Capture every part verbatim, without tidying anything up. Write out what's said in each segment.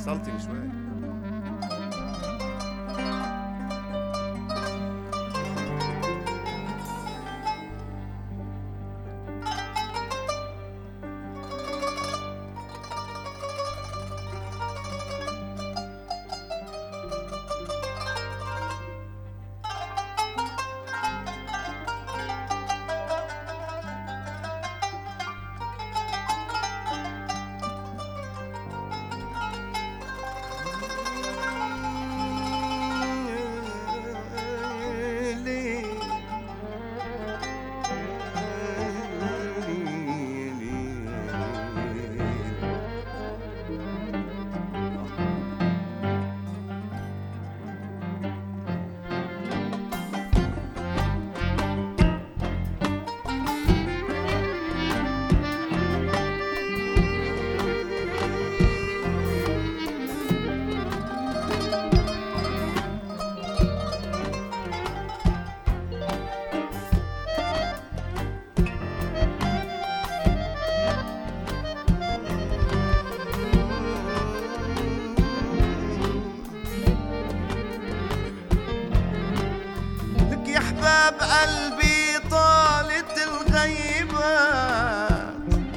سلطني شوي. قلبي طالت الغيبات،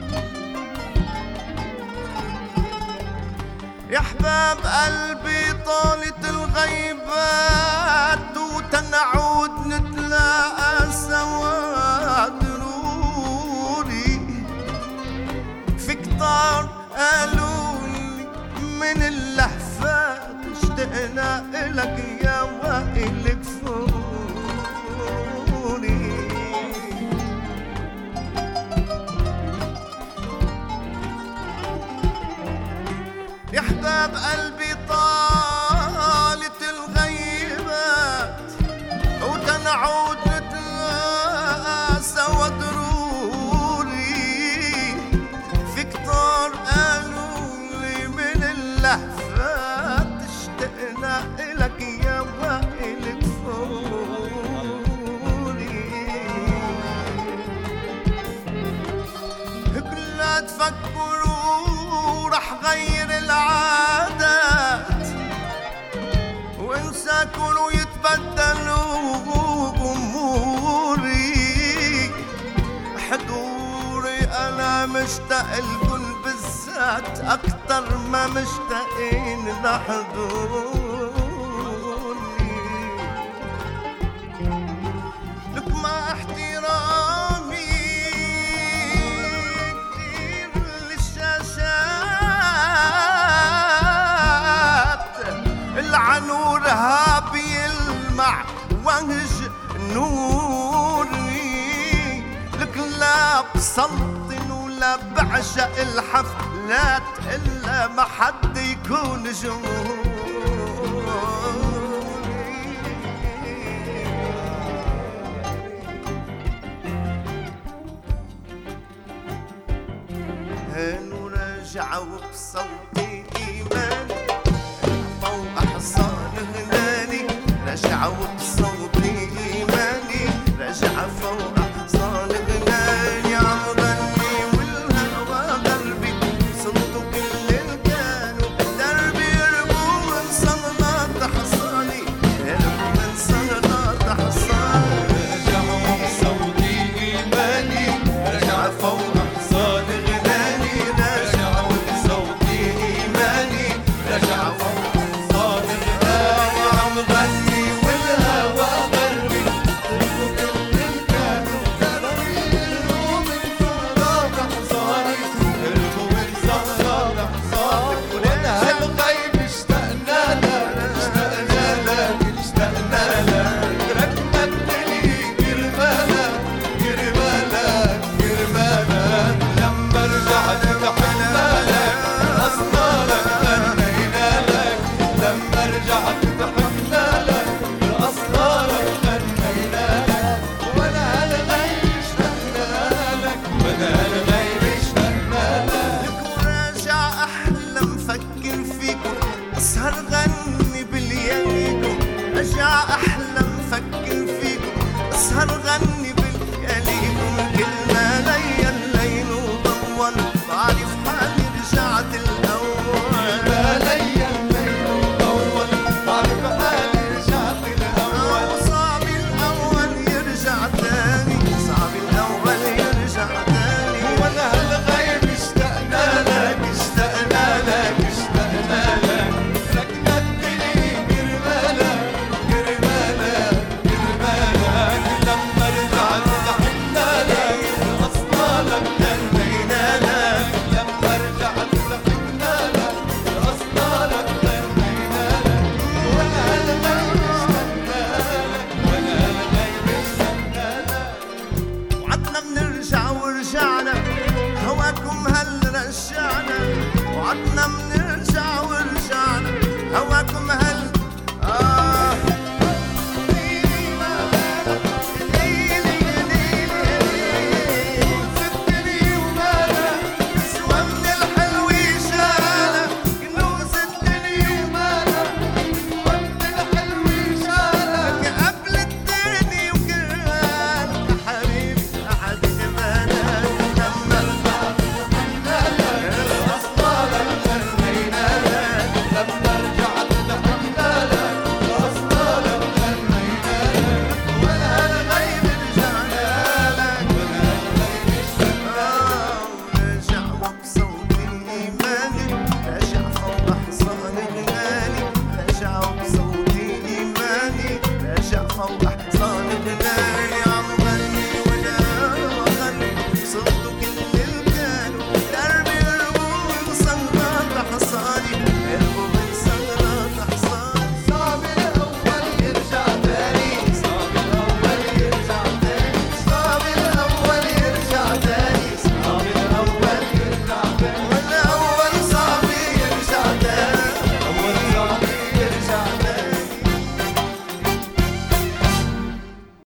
يا حباب قلبي طالت الغيبات، وتنعود نتلاقى سوا ضروري. في كتار قالولي من اللهفات اشتقنا إلك يا وائل كفور. يا حباب قلبي طالت الغيبات، وتنعود نتلاقى سوا ضروري. في كتار قالولي من اللهفات اشتقنا إلك يا وائل كفوري. كلها تفكروا رح غير العادات، وانساكن ويتبدلوا اموري. حضوري انا مشتاق لكن بالذات اكتر ما مشتاقين لحضوري. لك مع احترامي كتير للشاشات، العنورها بيلمع وجه نوري. لك لا بسلطن ولا بعشق الحفلات إلا ما حد يكون جمهوري. هانو راجعة وبصوتي إيماني فوق حصان غناني، راجعة وبصوتي